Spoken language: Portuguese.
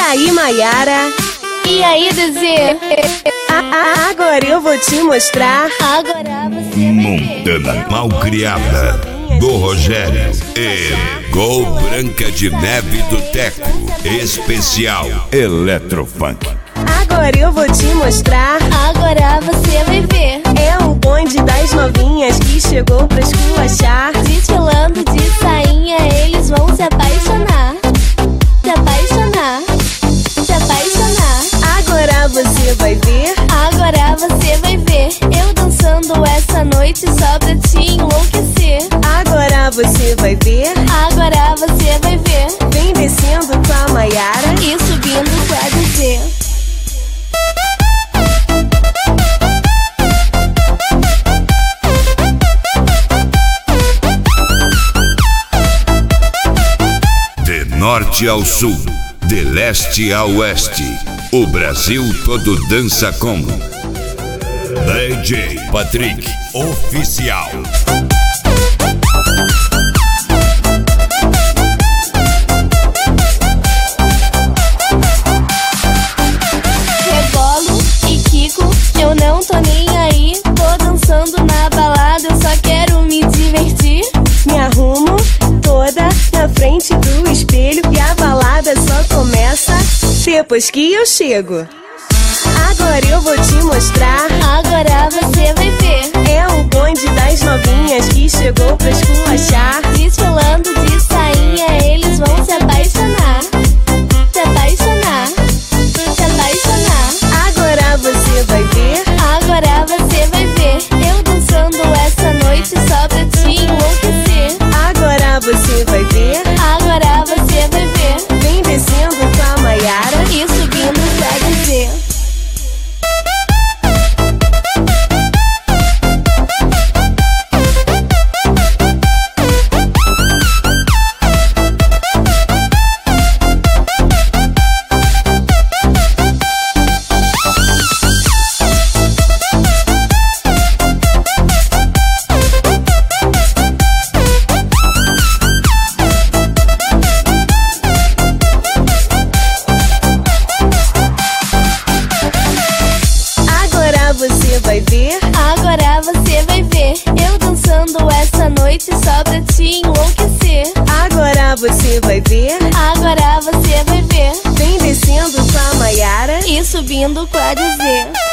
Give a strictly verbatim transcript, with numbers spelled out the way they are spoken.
aí, Maiara? E aí, Dezê? Ah, agora eu vou te mostrar. Agora você vai ver. Montana Malcriada, do Rogério e Gol Branca de Neve do Teco. Especial Eletrofunk. Agora eu vou te mostrar. Agora você vai ver. É o bonde das novinhas que chegou pra esculachar. Desfilando de sainha, eles vão se apaixonar. Se apaixonar. Se apaixonar. Agora você vai ver. Agora você vai ver. Eu dançando essa noite só pra te enlouquecer. Agora você vai ver. Agora você vai ver. Vem descendo com a Maiara e subindo com a Dezê. De norte ao sul, de leste a oeste, o Brasil todo dança com D J Patrick Oficial. Rebolo e quico, eu não tô nem aí. Tô dançando na balada, eu só quero me divertir. Me arrumo toda na frente do espelho e a balada só começa depois que eu chego. Agora eu vou te mostrar. Agora você vai ver. É o bonde das novinhas que chegou pra esculachar. Desfilando de sainha, eles vão se apaixonar. Se apaixonar. Se apaixonar. Agora você vai ver. Agora você vai ver. Eu dançando essa noite só pra te enlouquecer. Agora você vai ver. Agora você vai ver. Vem descendo com a Maiara e subindo pra Dezê. Você vai ver. Agora você vai ver. Eu dançando essa noite só pra te enlouquecer. Agora você vai ver. Agora você vai ver. Vem descendo com a Maiara e subindo com a Dezê.